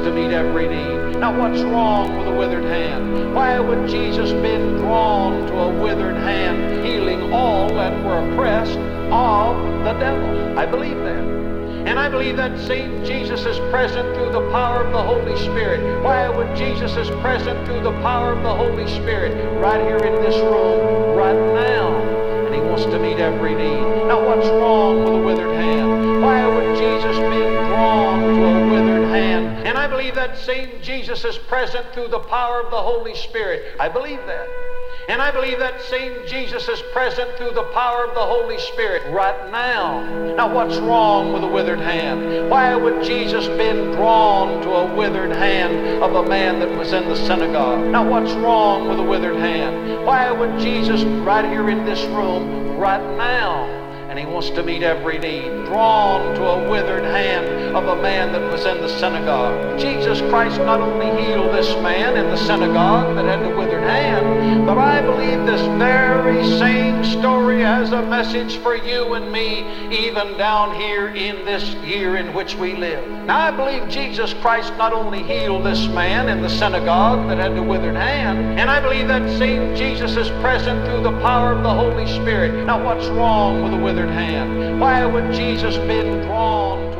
to meet every need. Now what's wrong with a withered hand? Why would Jesus been drawn to a withered hand, healing all that were oppressed of the devil? I believe that. And I believe that same Jesus is present through the power of the Holy Spirit. Why would Jesus is present through the power of the Holy Spirit right here in this room, right now? And he wants to meet every need. Now what's wrong with a withered hand? Why would Jesus been drawn to a withered hand? And I believe that same Jesus is present through the power of the Holy Spirit. I believe that. And I believe that same Jesus is present through the power of the Holy Spirit right now. Now what's wrong with a withered hand? Why would Jesus been drawn to a withered hand of a man that was in the synagogue? Now what's wrong with a withered hand? Why would Jesus right here in this room right now? And he wants to meet every need. Drawn to a withered hand of a man that was in the synagogue. Jesus Christ not only healed this man in the synagogue that had the withered hand, but I believe this very same story has a message for you and me, even down here in this year in which we live. Now I believe Jesus Christ not only healed this man in the synagogue that had the withered hand, and I believe that same Jesus is present through the power of the Holy Spirit. Now what's wrong with a withered hand? Why would Jesus been drawn to